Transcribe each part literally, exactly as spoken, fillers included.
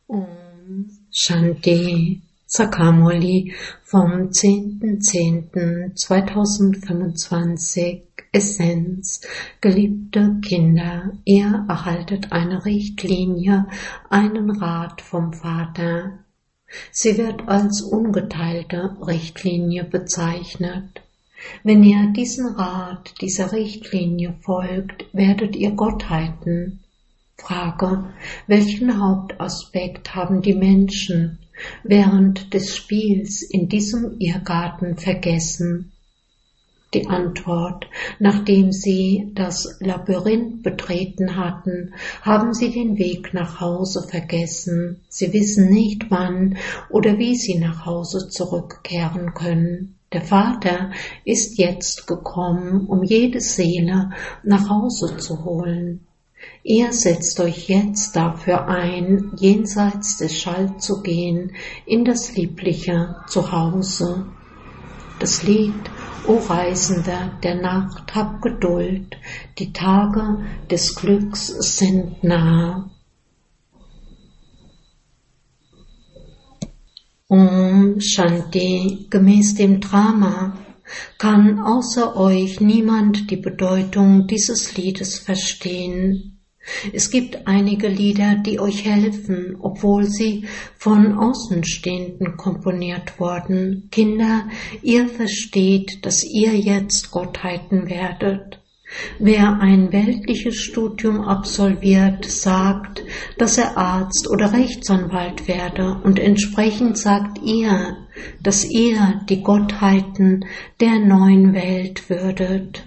Om Shanti Sakamoli vom zehnten zehnten zweitausendfünfundzwanzig. Essenz. Geliebte Kinder, ihr erhaltet eine Richtlinie, einen Rat vom Vater. Sie wird als ungeteilte Richtlinie bezeichnet. Wenn ihr diesen Rat, dieser Richtlinie folgt, werdet ihr Gottheiten. Frage: Welchen Hauptaspekt haben die Menschen während des Spiels in diesem Irrgarten vergessen? Die Antwort: Nachdem sie das Labyrinth betreten hatten, haben sie den Weg nach Hause vergessen. Sie wissen nicht, wann oder wie sie nach Hause zurückkehren können. Der Vater ist jetzt gekommen, um jede Seele nach Hause zu holen. Ihr setzt euch jetzt dafür ein, jenseits des Schall zu gehen, in das liebliche Zuhause. Das Lied: O Reisender der Nacht, hab Geduld, die Tage des Glücks sind nah. Om Shanti. Gemäß dem Drama kann außer euch niemand die Bedeutung dieses Liedes verstehen. Es gibt einige Lieder, die euch helfen, obwohl sie von Außenstehenden komponiert wurden. Kinder, ihr versteht, dass ihr jetzt Gottheiten werdet. Wer ein weltliches Studium absolviert, sagt, dass er Arzt oder Rechtsanwalt werde, und entsprechend sagt ihr, dass ihr die Gottheiten der neuen Welt würdet.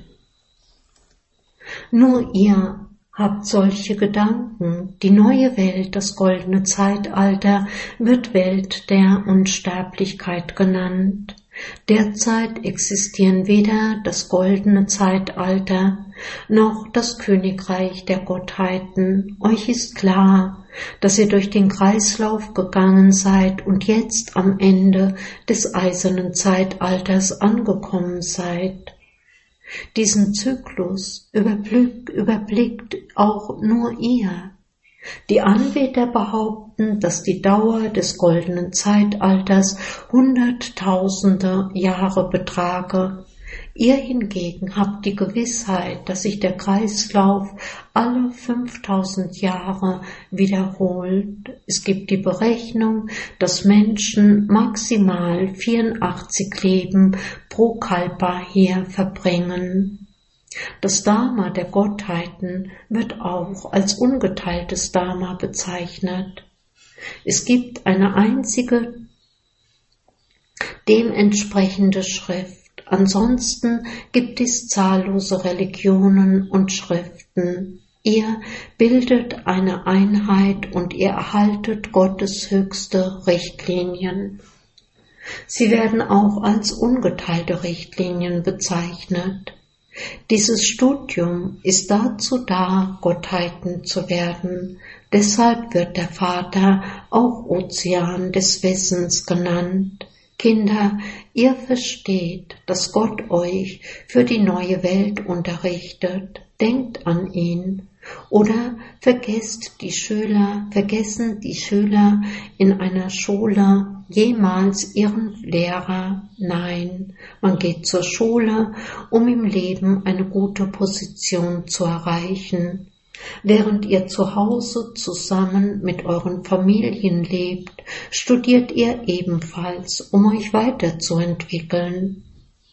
Nur ihr habt solche Gedanken. Die neue Welt, das goldene Zeitalter, wird Welt der Unsterblichkeit genannt. Derzeit existieren weder das goldene Zeitalter noch das Königreich der Gottheiten. Euch ist klar, dass ihr durch den Kreislauf gegangen seid und jetzt am Ende des eisernen Zeitalters angekommen seid. Diesen Zyklus überblick, überblickt auch nur ihr. Die Anbeter behaupten, dass die Dauer des goldenen Zeitalters hunderttausende Jahre betrage. Ihr hingegen habt die Gewissheit, dass sich der Kreislauf alle fünftausend Jahre wiederholt. Es gibt die Berechnung, dass Menschen maximal vierundachtzig Leben pro Kalpa hier verbringen. Das Dharma der Gottheiten wird auch als ungeteiltes Dharma bezeichnet. Es gibt eine einzige dementsprechende Schrift. Ansonsten gibt es zahllose Religionen und Schriften. Ihr bildet eine Einheit und ihr erhaltet Gottes höchste Richtlinien. Sie werden auch als ungeteilte Richtlinien bezeichnet. Dieses Studium ist dazu da, Gottheiten zu werden. Deshalb wird der Vater auch Ozean des Wissens genannt. Kinder, ihr versteht, dass Gott euch für die neue Welt unterrichtet. Denkt an ihn. Oder vergesst die Schüler, vergessen die Schüler in einer Schule jemals ihren Lehrer? Nein, man geht zur Schule, um im Leben eine gute Position zu erreichen. Während ihr zu Hause zusammen mit euren Familien lebt, studiert ihr ebenfalls, um euch weiterzuentwickeln.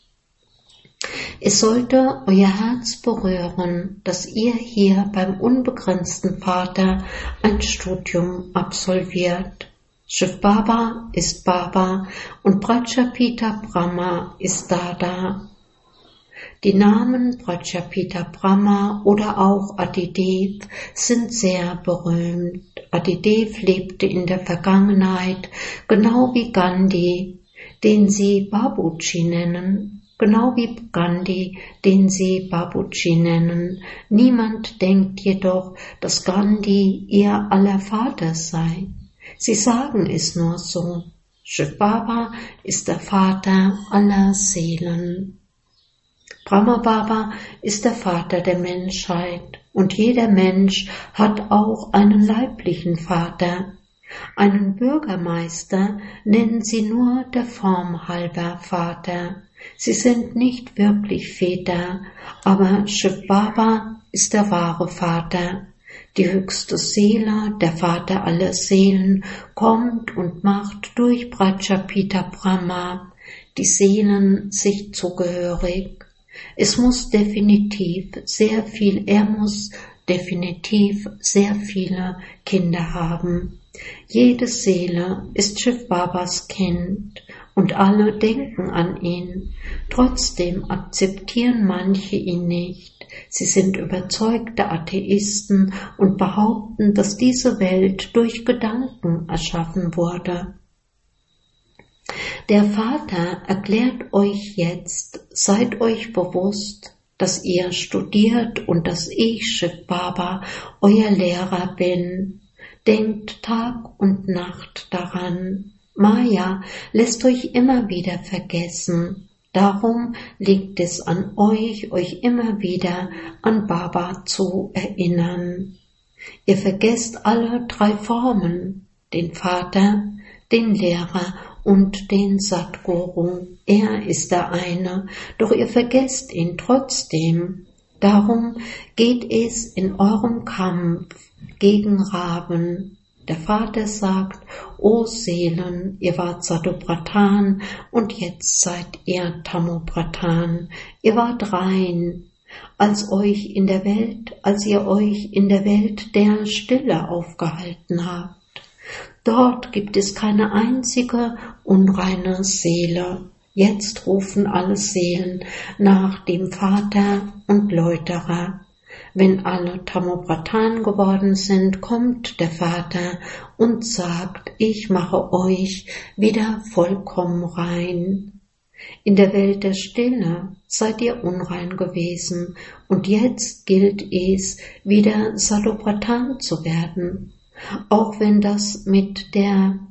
Es sollte euer Herz berühren, dass ihr hier beim unbegrenzten Vater ein Studium absolviert. Shiv Baba ist Baba und Prajapita Brahma ist Dada. Die Namen Prajapita Brahma oder auch Adidev sind sehr berühmt. Adidev lebte in der Vergangenheit, genau wie Gandhi, den sie Babuji nennen. Genau wie Gandhi, den sie Babuji nennen. Niemand denkt jedoch, dass Gandhi ihr aller Vater sei. Sie sagen es nur so. Shiv Baba ist der Vater aller Seelen. Brahma Baba ist der Vater der Menschheit und jeder Mensch hat auch einen leiblichen Vater. Einen Bürgermeister nennen sie nur der Form halber Vater. Sie sind nicht wirklich Väter, aber Shiv Baba ist der wahre Vater. Die höchste Seele, der Vater aller Seelen, kommt und macht durch Prajapita Brahma die Seelen sich zugehörig. Es muss definitiv sehr viel, er muss definitiv sehr viele Kinder haben. Jede Seele ist Shiv Babas Kind und alle denken an ihn. Trotzdem akzeptieren manche ihn nicht. Sie sind überzeugte Atheisten und behaupten, dass diese Welt durch Gedanken erschaffen wurde. Der Vater erklärt euch jetzt, seid euch bewusst, dass ihr studiert und dass ich, Shiv Baba, euer Lehrer bin. Denkt Tag und Nacht daran. Maya lässt euch immer wieder vergessen. Darum liegt es an euch, euch immer wieder an Baba zu erinnern. Ihr vergesst alle drei Formen, den Vater, den Lehrer und den Sadguru. Er ist der eine, doch ihr vergesst ihn trotzdem. Darum geht es in eurem Kampf gegen Raven. Der Vater sagt, O Seelen, ihr wart Sadobratan und jetzt seid ihr Tamobratan. Ihr wart rein, als euch in der Welt, als ihr euch in der Welt der Stille aufgehalten habt. Dort gibt es keine einzige unreine Seele. Jetzt rufen alle Seelen nach dem Vater und Läuterer. Wenn alle Tamobratan geworden sind, kommt der Vater und sagt, ich mache euch wieder vollkommen rein. In der Welt der Stille seid ihr unrein gewesen und jetzt gilt es, wieder Sadobratan zu werden. Auch wenn das mit der,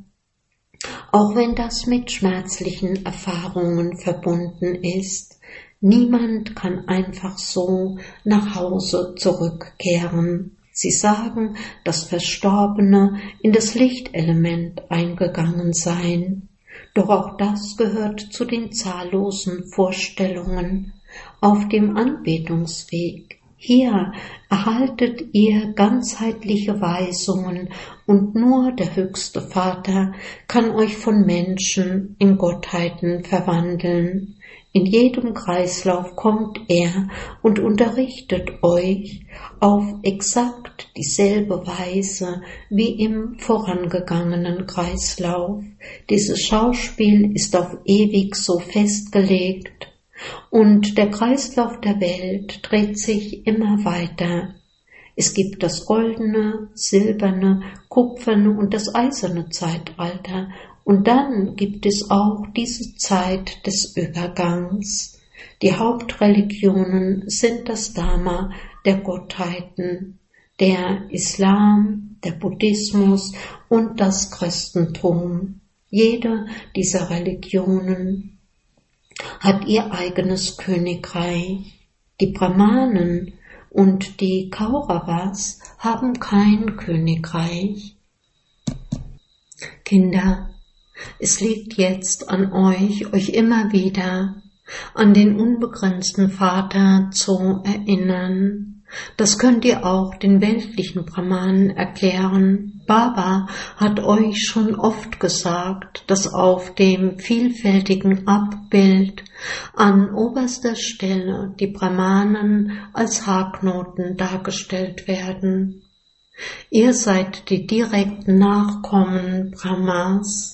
auch wenn das mit schmerzlichen Erfahrungen verbunden ist. Niemand kann einfach so nach Hause zurückkehren. Sie sagen, dass Verstorbene in das Lichtelement eingegangen seien. Doch auch das gehört zu den zahllosen Vorstellungen auf dem Anbetungsweg. Hier erhaltet ihr ganzheitliche Weisungen und nur der höchste Vater kann euch von Menschen in Gottheiten verwandeln. In jedem Kreislauf kommt er und unterrichtet euch auf exakt dieselbe Weise wie im vorangegangenen Kreislauf. Dieses Schauspiel ist auf ewig so festgelegt und der Kreislauf der Welt dreht sich immer weiter. Es gibt das goldene, silberne, kupferne und das eiserne Zeitalter. Und dann gibt es auch diese Zeit des Übergangs. Die Hauptreligionen sind das Dharma der Gottheiten, der Islam, der Buddhismus und das Christentum. Jede dieser Religionen hat ihr eigenes Königreich. Die Brahmanen und die Kauravas haben kein Königreich. Kinder, es liegt jetzt an euch, euch immer wieder an den unbegrenzten Vater zu erinnern. Das könnt ihr auch den weltlichen Brahmanen erklären. Baba hat euch schon oft gesagt, dass auf dem vielfältigen Abbild an oberster Stelle die Brahmanen als Haknoten dargestellt werden. Ihr seid die direkten Nachkommen Brahmas.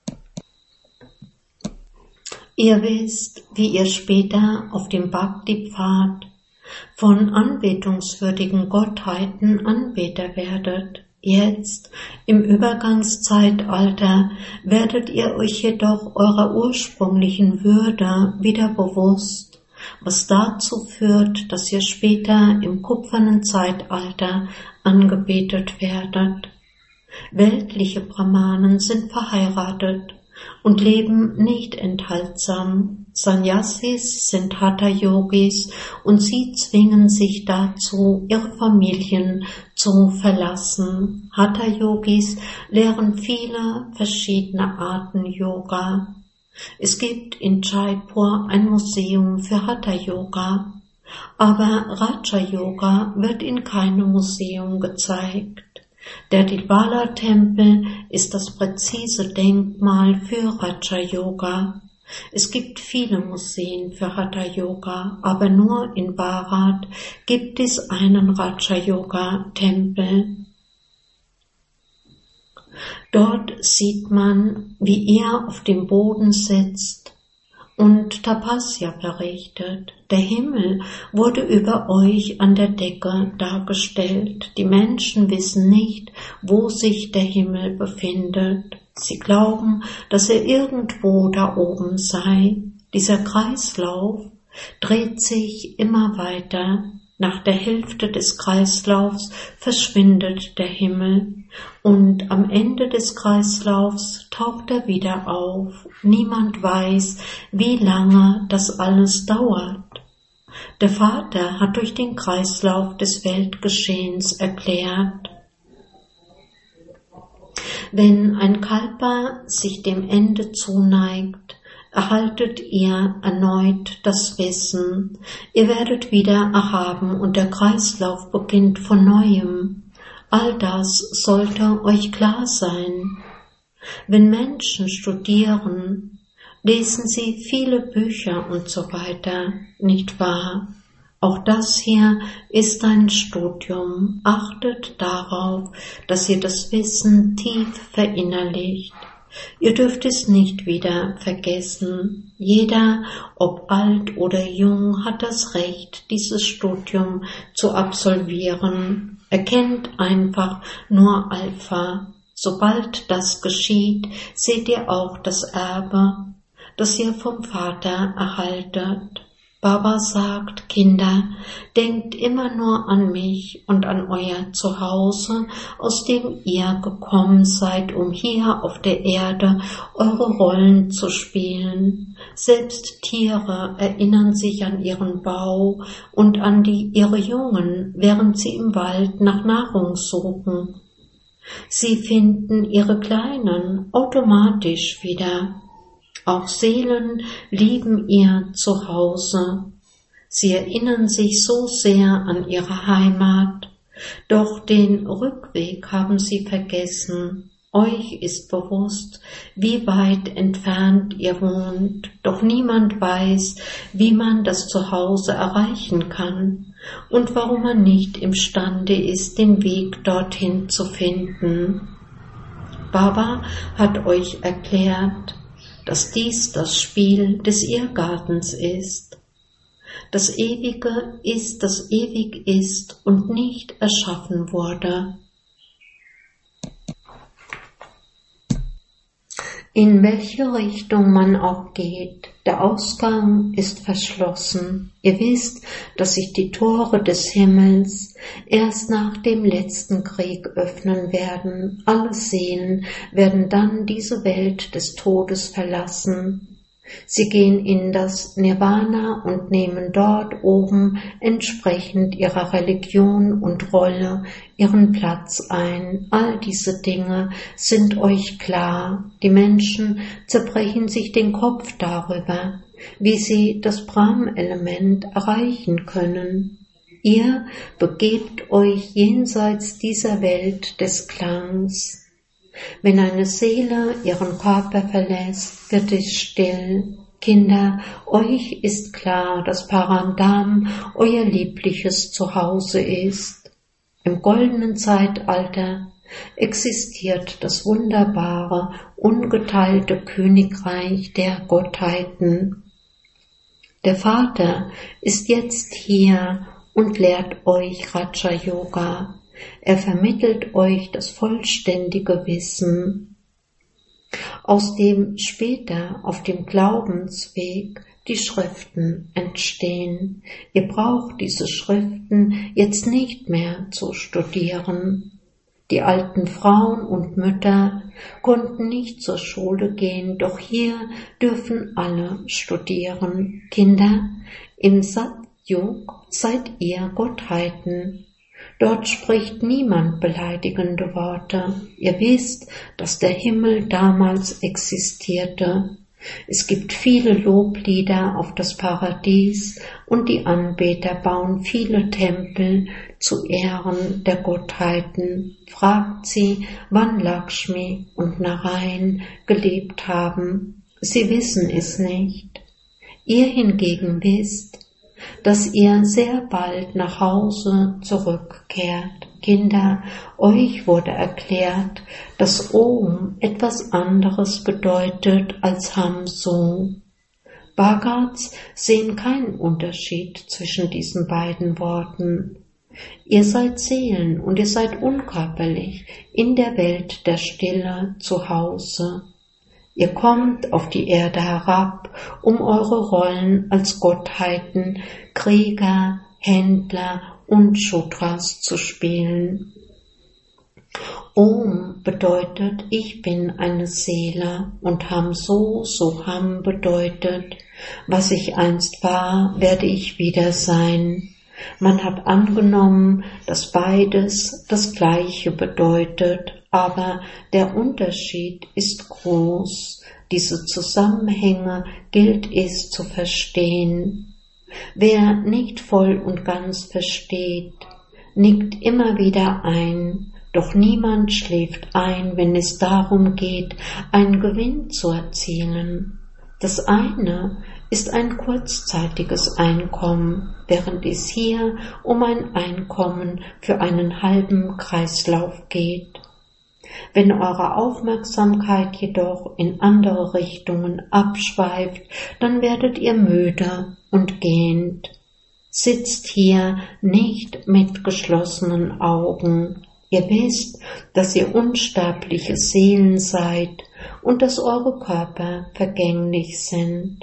Ihr wisst, wie ihr später auf dem Bhakti-Pfad von anbetungswürdigen Gottheiten Anbeter werdet. Jetzt, im Übergangszeitalter, werdet ihr euch jedoch eurer ursprünglichen Würde wieder bewusst, was dazu führt, dass ihr später im kupfernen Zeitalter angebetet werdet. Weltliche Brahmanen sind verheiratet und leben nicht enthaltsam. Sannyasis sind Hatha-Yogis und sie zwingen sich dazu, ihre Familien zu verlassen. Hatha-Yogis lehren viele verschiedene Arten Yoga. Es gibt in Jaipur ein Museum für Hatha-Yoga, aber Raja-Yoga wird in keinem Museum gezeigt. Der Dilwara-Tempel ist das präzise Denkmal für Raja-Yoga. Es gibt viele Museen für Hatha-Yoga, aber nur in Bharat gibt es einen Raja-Yoga-Tempel. Dort sieht man, wie er auf dem Boden sitzt und Tapasya berichtet. Der Himmel wurde über euch an der Decke dargestellt. Die Menschen wissen nicht, wo sich der Himmel befindet. Sie glauben, dass er irgendwo da oben sei. Dieser Kreislauf dreht sich immer weiter. Nach der Hälfte des Kreislaufs verschwindet der Himmel und am Ende des Kreislaufs taucht er wieder auf. Niemand weiß, wie lange das alles dauert. Der Vater hat durch den Kreislauf des Weltgeschehens erklärt: Wenn ein Kalpa sich dem Ende zuneigt, erhaltet ihr erneut das Wissen. Ihr werdet wieder erhaben und der Kreislauf beginnt von Neuem. All das sollte euch klar sein. Wenn Menschen studieren, lesen sie viele Bücher und so weiter, nicht wahr? Auch das hier ist ein Studium. Achtet darauf, dass ihr das Wissen tief verinnerlicht. Ihr dürft es nicht wieder vergessen. Jeder, ob alt oder jung, hat das Recht, dieses Studium zu absolvieren. Erkennt einfach nur Alpha. Sobald das geschieht, seht ihr auch das Erbe, das ihr vom Vater erhaltet. Baba sagt: Kinder, denkt immer nur an mich und an euer Zuhause, aus dem ihr gekommen seid, um hier auf der Erde eure Rollen zu spielen. Selbst Tiere erinnern sich an ihren Bau und an die ihre Jungen, während sie im Wald nach Nahrung suchen. Sie finden ihre Kleinen automatisch wieder. Auch Seelen lieben ihr Zuhause. Sie erinnern sich so sehr an ihre Heimat, doch den Rückweg haben sie vergessen. Euch ist bewusst, wie weit entfernt ihr wohnt, doch niemand weiß, wie man das Zuhause erreichen kann und warum man nicht imstande ist, den Weg dorthin zu finden. Baba hat euch erklärt, dass dies das Spiel des Irrgartens ist. Das Ewige ist, das ewig ist und nicht erschaffen wurde. In welche Richtung man auch geht, der Ausgang ist verschlossen. Ihr wisst, dass sich die Tore des Himmels erst nach dem letzten Krieg öffnen werden. Alle Seelen werden dann diese Welt des Todes verlassen. Sie gehen in das Nirvana und nehmen dort oben entsprechend ihrer Religion und Rolle ihren Platz ein. All diese Dinge sind euch klar. Die Menschen zerbrechen sich den Kopf darüber, wie sie das Brahm-Element erreichen können. Ihr begebt euch jenseits dieser Welt des Klangs. Wenn eine Seele ihren Körper verlässt, wird es still. Kinder, euch ist klar, dass Paramdam euer liebliches Zuhause ist. Im goldenen Zeitalter existiert das wunderbare, ungeteilte Königreich der Gottheiten. Der Vater ist jetzt hier und lehrt euch Raja Yoga. Er vermittelt euch das vollständige Wissen, aus dem später auf dem Glaubensweg die Schriften entstehen. Ihr braucht diese Schriften jetzt nicht mehr zu studieren. Die alten Frauen und Mütter konnten nicht zur Schule gehen, doch hier dürfen alle studieren. Kinder, im Satyug seid ihr Gottheiten. Dort spricht niemand beleidigende Worte. Ihr wisst, dass der Himmel damals existierte. Es gibt viele Loblieder auf das Paradies und die Anbeter bauen viele Tempel zu Ehren der Gottheiten. Fragt sie, wann Lakshmi und Narayan gelebt haben. Sie wissen es nicht. Ihr hingegen wisst, dass ihr sehr bald nach Hause zurückkehrt. Kinder, euch wurde erklärt, dass Om etwas anderes bedeutet als Hamsu. Bhagats sehen keinen Unterschied zwischen diesen beiden Worten. Ihr seid Seelen und ihr seid unkörperlich in der Welt der Stille zu Hause. Ihr kommt auf die Erde herab, um eure Rollen als Gottheiten, Krieger, Händler und Shudras zu spielen. Om bedeutet, ich bin eine Seele, und Hamso, Soham bedeutet, was ich einst war, werde ich wieder sein. Man hat angenommen, dass beides das Gleiche bedeutet, aber der Unterschied ist groß. Diese Zusammenhänge gilt es zu verstehen. Wer nicht voll und ganz versteht, nickt immer wieder ein, doch niemand schläft ein, wenn es darum geht, einen Gewinn zu erzielen. Das eine ist ein kurzzeitiges Einkommen, während es hier um ein Einkommen für einen halben Kreislauf geht. Wenn eure Aufmerksamkeit jedoch in andere Richtungen abschweift, dann werdet ihr müde und gähnt. Sitzt hier nicht mit geschlossenen Augen. Ihr wisst, dass ihr unsterbliche Seelen seid und dass eure Körper vergänglich sind.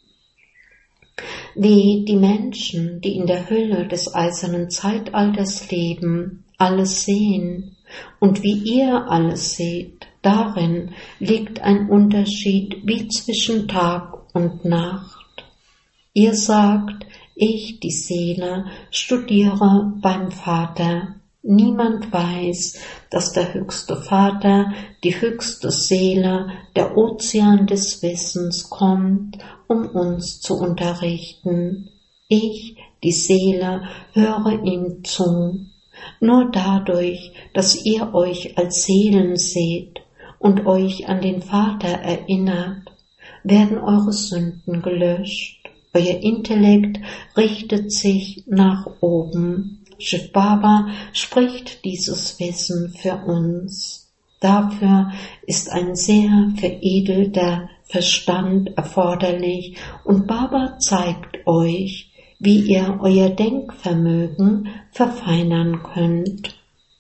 Wie die Menschen, die in der Hölle des eisernen Zeitalters leben, alles sehen, und wie ihr alles seht, darin liegt ein Unterschied wie zwischen Tag und Nacht. Ihr sagt, ich, die Seele, studiere beim Vater. Niemand weiß, dass der höchste Vater, die höchste Seele, der Ozean des Wissens kommt, um uns zu unterrichten. Ich, die Seele, höre ihm zu. Nur dadurch, dass ihr euch als Seelen seht und euch an den Vater erinnert, werden eure Sünden gelöscht. Euer Intellekt richtet sich nach oben. Shiv Baba spricht dieses Wissen für uns. Dafür ist ein sehr veredelter Verstand erforderlich und Baba zeigt euch, wie ihr euer Denkvermögen verfeinern könnt.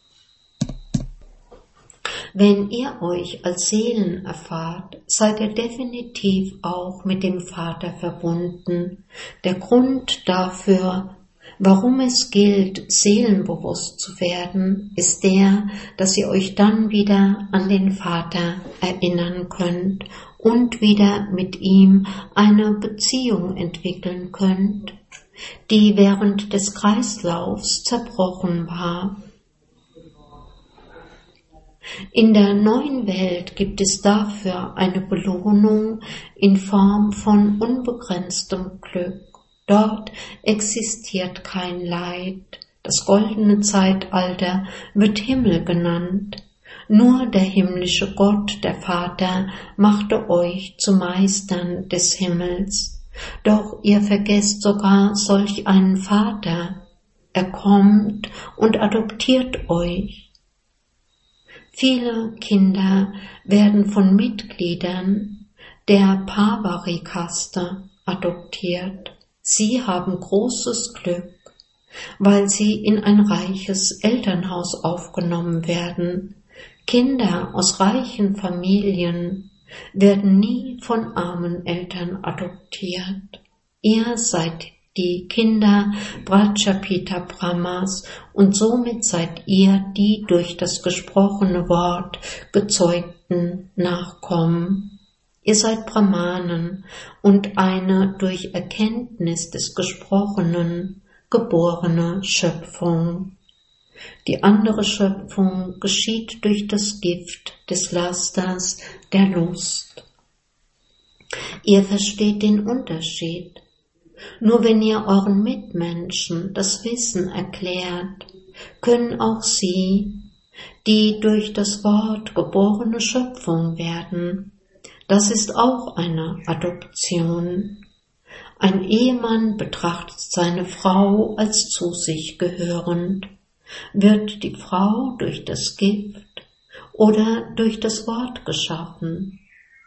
Wenn ihr euch als Seelen erfahrt, seid ihr definitiv auch mit dem Vater verbunden. Der Grund dafür, warum es gilt, seelenbewusst zu werden, ist der, dass ihr euch dann wieder an den Vater erinnern könnt und wieder mit ihm eine Beziehung entwickeln könnt, die während des Kreislaufs zerbrochen war. In der neuen Welt gibt es dafür eine Belohnung in Form von unbegrenztem Glück. Dort existiert kein Leid. Das goldene Zeitalter wird Himmel genannt. Nur der himmlische Gott, der Vater, machte euch zu Meistern des Himmels. Doch ihr vergesst sogar solch einen Vater. Er kommt und adoptiert euch. Viele Kinder werden von Mitgliedern der Pavari-Kaste adoptiert. Sie haben großes Glück, weil sie in ein reiches Elternhaus aufgenommen werden. Kinder aus reichen Familien werden nie von armen Eltern adoptiert. Ihr seid die Kinder Prajapita Brahmas, und somit seid ihr die durch das gesprochene Wort gezeugten Nachkommen. Ihr seid Brahmanen und eine durch Erkenntnis des Gesprochenen geborene Schöpfung. Die andere Schöpfung geschieht durch das Gift des Lasters der Lust. Ihr versteht den Unterschied. Nur wenn ihr euren Mitmenschen das Wissen erklärt, können auch sie, die durch das Wort geborene Schöpfung werden, das ist auch eine Adoption. Ein Ehemann betrachtet seine Frau als zu sich gehörend. Wird die Frau durch das Gift oder durch das Wort geschaffen?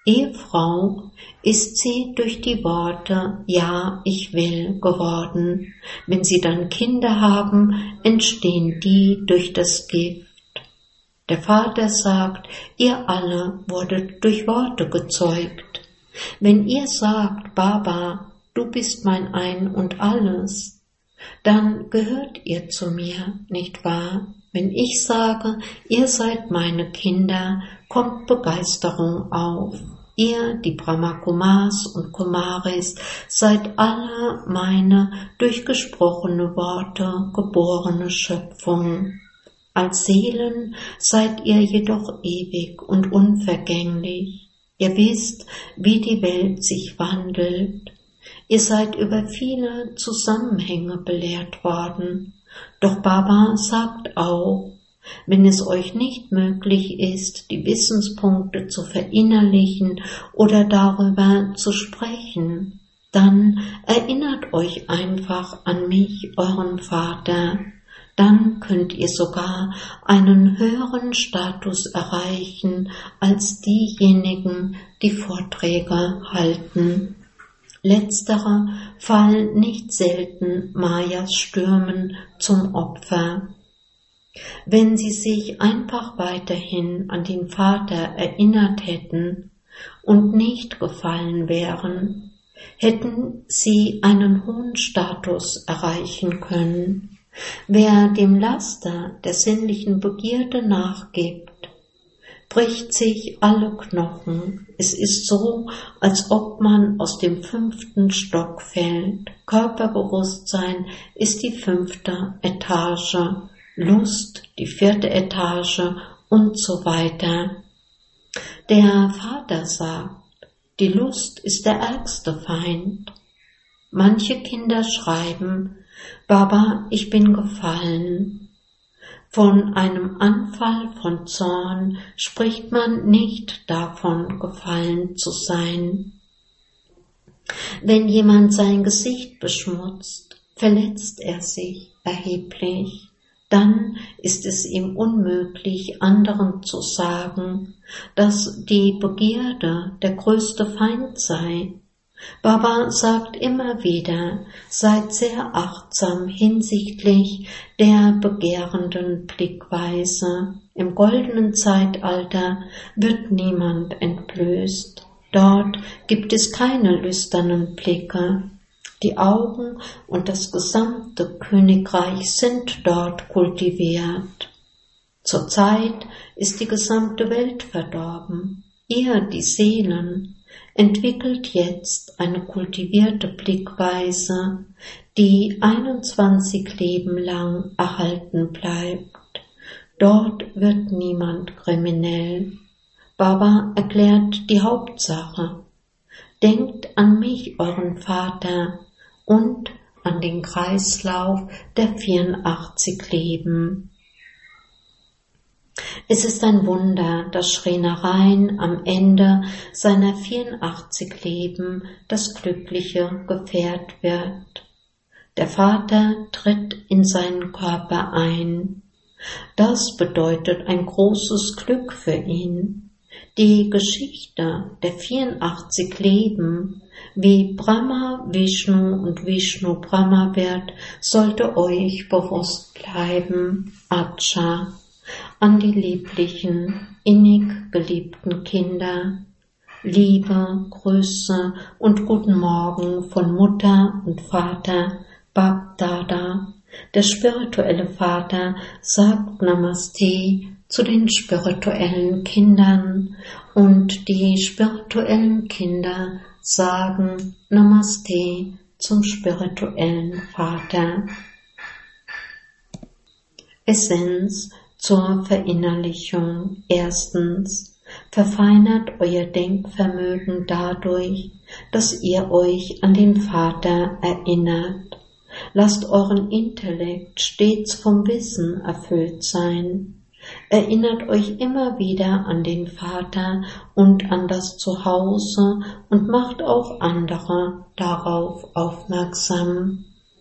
Ehefrau ist sie durch die Worte »Ja, ich will« geworden. Wenn sie dann Kinder haben, entstehen die durch das Gift. Der Vater sagt, ihr alle wurdet durch Worte gezeugt. Wenn ihr sagt, Baba, du bist mein Ein und Alles, dann gehört ihr zu mir, nicht wahr? Wenn ich sage, ihr seid meine Kinder, kommt Begeisterung auf. Ihr, die Brahma Kumars und Kumaris, seid alle meine durch gesprochene Worte geborene Schöpfung. Als Seelen seid ihr jedoch ewig und unvergänglich. Ihr wisst, wie die Welt sich wandelt. Ihr seid über viele Zusammenhänge belehrt worden. Doch Baba sagt auch, wenn es euch nicht möglich ist, die Wissenspunkte zu verinnerlichen oder darüber zu sprechen, dann erinnert euch einfach an mich, euren Vater. Dann könnt ihr sogar einen höheren Status erreichen als diejenigen, die Vorträge halten. Letztere fallen nicht selten Mayas Stürmen zum Opfer. Wenn sie sich einfach weiterhin an den Vater erinnert hätten und nicht gefallen wären, hätten sie einen hohen Status erreichen können. Wer dem Laster der sinnlichen Begierde nachgibt, bricht sich alle Knochen. Es ist so, als ob man aus dem fünften Stock fällt. Körperbewusstsein ist die fünfte Etage, Lust die vierte Etage und so weiter. Der Vater sagt, die Lust ist der ärgste Feind. Manche Kinder schreiben, Baba, ich bin gefallen. Von einem Anfall von Zorn spricht man nicht davon, gefallen zu sein. Wenn jemand sein Gesicht beschmutzt, verletzt er sich erheblich. Dann ist es ihm unmöglich, anderen zu sagen, dass die Begierde der größte Feind sei. Baba sagt immer wieder, seid sehr achtsam hinsichtlich der begehrenden Blickweise. Im goldenen Zeitalter wird niemand entblößt. Dort gibt es keine lüsternen Blicke. Die Augen und das gesamte Königreich sind dort kultiviert. Zurzeit ist die gesamte Welt verdorben. Ihr, die Seelen, entwickelt jetzt eine kultivierte Blickweise, die einundzwanzig Leben lang erhalten bleibt. Dort wird niemand kriminell. Baba erklärt die Hauptsache. Denkt an mich, euren Vater, und an den Kreislauf der vierundachtzig Leben. Es ist ein Wunder, dass Sri Narayan am Ende seiner vierundachtzig Leben das glückliche Gefährt wird. Der Vater tritt in seinen Körper ein. Das bedeutet ein großes Glück für ihn. Die Geschichte der vierundachtzig Leben, wie Brahma Vishnu und Vishnu Brahma wird, sollte euch bewusst bleiben. Acha. An die lieblichen, innig geliebten Kinder. Liebe, Grüße und guten Morgen von Mutter und Vater Bap Dada. Der spirituelle Vater sagt Namaste zu den spirituellen Kindern und die spirituellen Kinder sagen Namaste zum spirituellen Vater. Essenz zur Verinnerlichung. Erstens. Verfeinert euer Denkvermögen dadurch, dass ihr euch an den Vater erinnert. Lasst euren Intellekt stets vom Wissen erfüllt sein. Erinnert euch immer wieder an den Vater und an das Zuhause und macht auch andere darauf aufmerksam.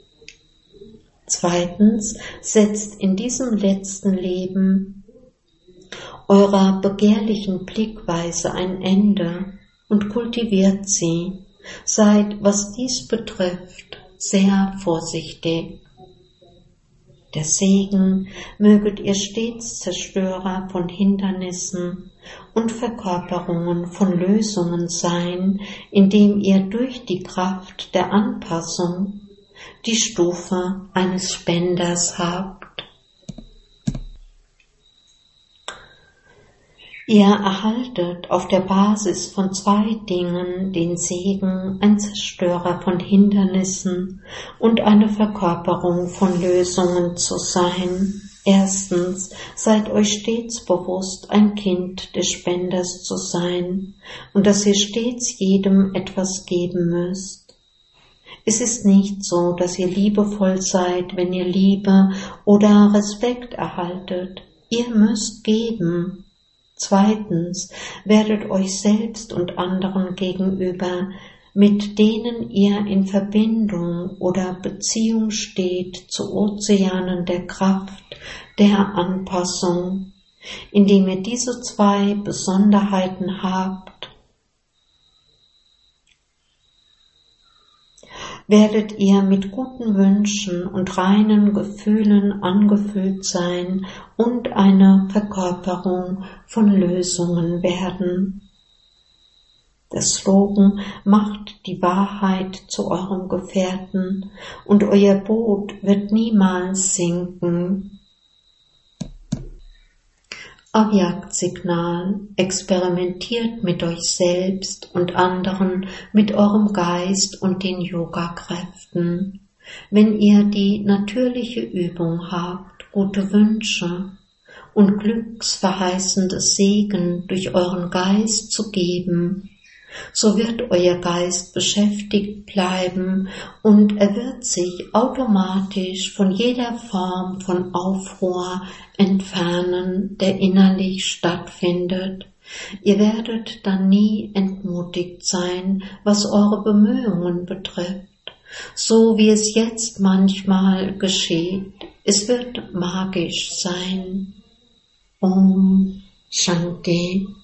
Zweitens, setzt in diesem letzten Leben eurer begehrlichen Blickweise ein Ende und kultiviert sie. Seid, was dies betrifft, sehr vorsichtig. Der Segen, möget ihr stets Zerstörer von Hindernissen und Verkörperungen von Lösungen sein, indem ihr durch die Kraft der Anpassung die Stufe eines Spenders habt. Ihr erhaltet auf der Basis von zwei Dingen den Segen, ein Zerstörer von Hindernissen und eine Verkörperung von Lösungen zu sein. Erstens, seid euch stets bewusst, ein Kind des Spenders zu sein und dass ihr stets jedem etwas geben müsst. Es ist nicht so, dass ihr liebevoll seid, wenn ihr Liebe oder Respekt erhaltet. Ihr müsst geben. Zweitens, werdet euch selbst und anderen gegenüber, mit denen ihr in Verbindung oder Beziehung steht, zu Ozeanen der Kraft, der Anpassung, indem ihr diese zwei Besonderheiten habt, werdet ihr mit guten Wünschen und reinen Gefühlen angefüllt sein und eine Verkörperung von Lösungen werden. Der Slogan macht die Wahrheit zu eurem Gefährten und euer Boot wird niemals sinken. Avyaktssignal: Experimentiert mit euch selbst und anderen, mit eurem Geist und den Yoga-Kräften. Wenn ihr die natürliche Übung habt, gute Wünsche und glücksverheißende Segen durch euren Geist zu geben, so wird euer Geist beschäftigt bleiben und er wird sich automatisch von jeder Form von Aufruhr entfernen, der innerlich stattfindet. Ihr werdet dann nie entmutigt sein, was eure Bemühungen betrifft, so wie es jetzt manchmal geschieht. Es wird magisch sein. Om Shanti.